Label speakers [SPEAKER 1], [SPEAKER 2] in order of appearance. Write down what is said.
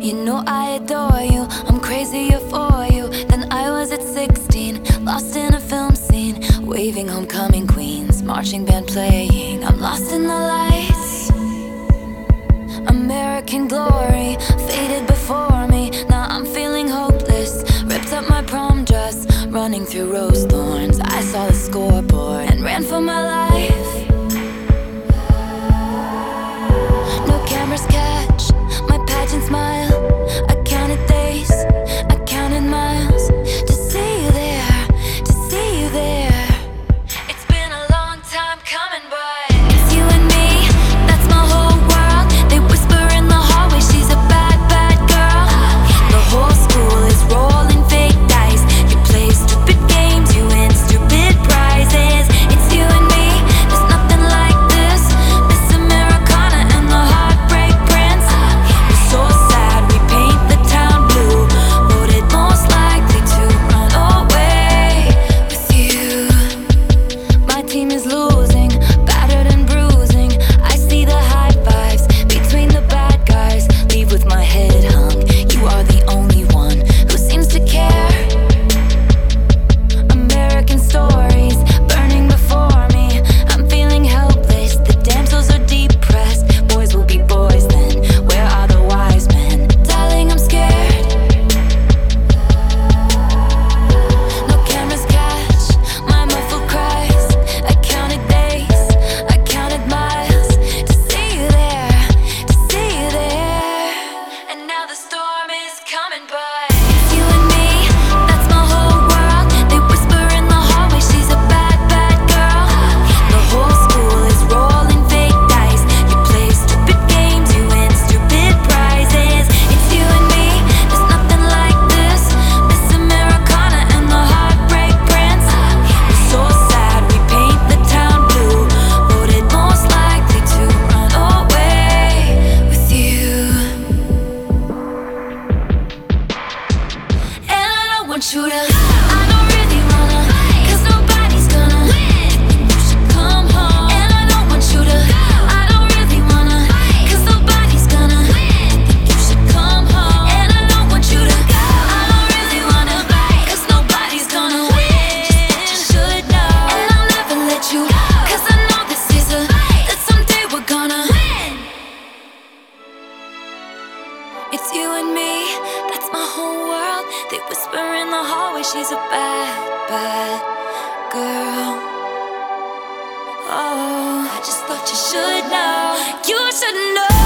[SPEAKER 1] You know I adore you, I'm crazier for you than I was at 16. Lost in a film scene, waving homecoming queens, marching band playing. I'm lost in the lights. American glory faded before me. Now I'm feeling hopeless. Ripped up my prom dress, running through rose thorns. I saw the scoreboard and ran for my life. No cameras catch my pageant smile. I counted days, I counted miles to see you there, to see you there. It's been a long time coming, but it's you and me, that's my whole world. They whisper in the hallway, she's a bad, bad girl. The whole school is rolling fake dice. You play stupid games, you win stupid prizes. It's you and me, there's nothing like this. Miss Americana and the Heartbreak Prince. We're so sad, we paint the town blue. Voted most likely to run away with you. My team is losing, battered and bruising. I see the high fives between the bad guys. Leave with my head hung. You are the only one who seems to care. American stories burning before me. I'm feeling helpless. The damsels are depressed. Boys will be boys then. Where are the wise men? Darling, I'm scared. No cameras catch my muffled cries. I counted days, I counted miles to see you there, to see you there. And now the storm is coming, but it's you and me, that's my whole world. They whisper in the hallway, she's a bad, bad girl. The whole school is rolling fake dice. You play stupid games, you win stupid prizes. It's you and me, there's nothing like this. Miss Americana and the Heartbreak Prince. We're so sad, we paint the town blue. Voted most likely to run away with you. And I don't want you to, I don't really wanna, 'cause nobody's gonna win. You should come home. And I don't want you to, I don't really wanna, 'cause nobody's gonna win. You should come home. And I don't want you to go. I don't really wanna, 'cause nobody's gonna win. Just what you should know. And I'll never let you go, 'cause I know this is a, that someday we're gonna win. It's you and me, that's my whole world. They whisper in the hallway, she's a bad, bad girl. Oh, I just thought you should know. You should know.